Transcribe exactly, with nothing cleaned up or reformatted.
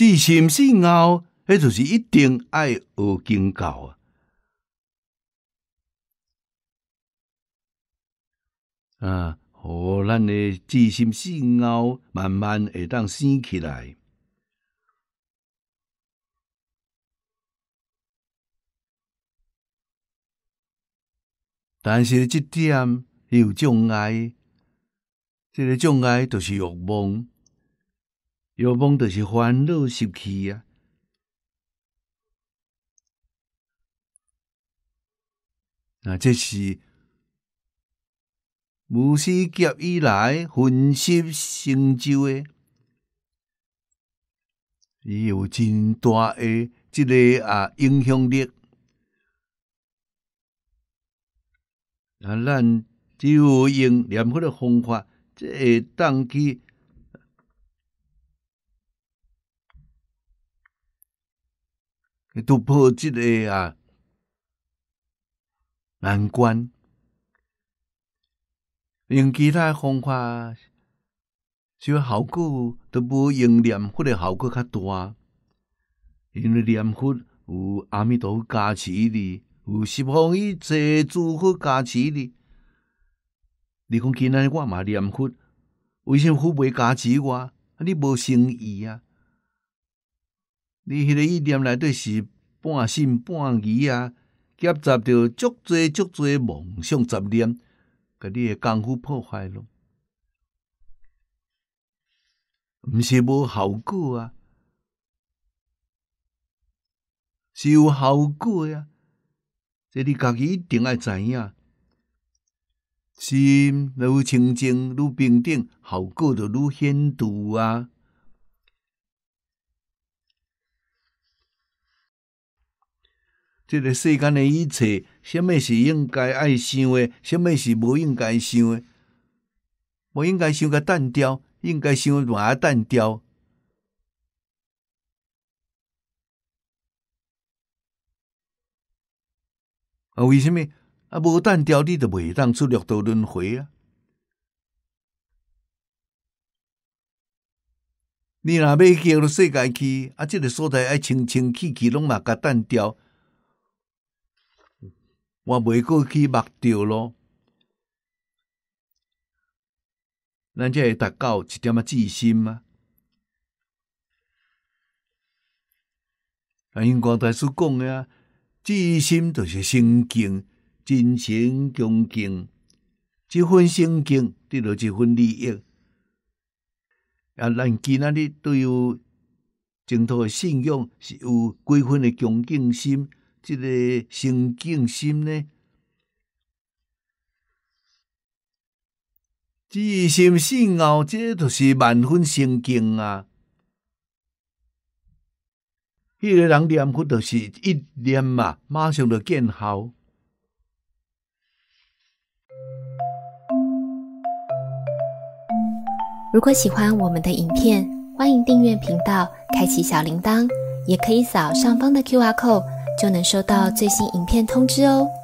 至心至拗，迄就是一定爱学经教啊！啊，互咱的至心至拗慢慢会当生起来。但是这点有障碍，这个障碍就是欲望，欲望就是烦恼习气啊。啊，这是无始劫以来分析成就的，伊有真大的这个啊影响力。啊，咱只有用念佛的方法，才会当去突破这个啊难关。用其他方法，小效果都无用念佛的效果较大，因为念佛有阿弥陀佛加持你。有十方一切诸佛加持你，你讲今仔日我嘛念佛，为什么佛袂加持我？你无诚意啊！你迄个意念内底是半信半疑啊，夹杂着足多足多梦想杂念，甲你的功夫破坏咯。毋是无效果啊，是有效果啊！这你家己一定要知影，心愈清净愈平等，效果就愈显著啊！这个世间的一切，什么是应该爱想的，什么是无应该想的？无应该想个单调，应该想嘛啊单调。啊，为什么啊？无单调，你就袂当出六道轮回啊！你若要叫到世界去，啊，这个所在爱清清气气，拢嘛甲单调，我袂过去目着咯。咱才会达到一点仔自信啊！啊，因光大师讲的啊。至心就是诚敬，真诚恭敬，这份诚敬得到这份利益。啊，咱今仔日对于净土的信仰是有几分的恭敬心，这个诚敬心呢？至心至拗，这就是万分诚敬啊！迄个人念佛就是一念嘛，马上就见效。 如果喜欢我们的影片，欢迎订阅频道，开启小铃铛，也可以扫上方的 Q R code，就能收到最新影片通知哦。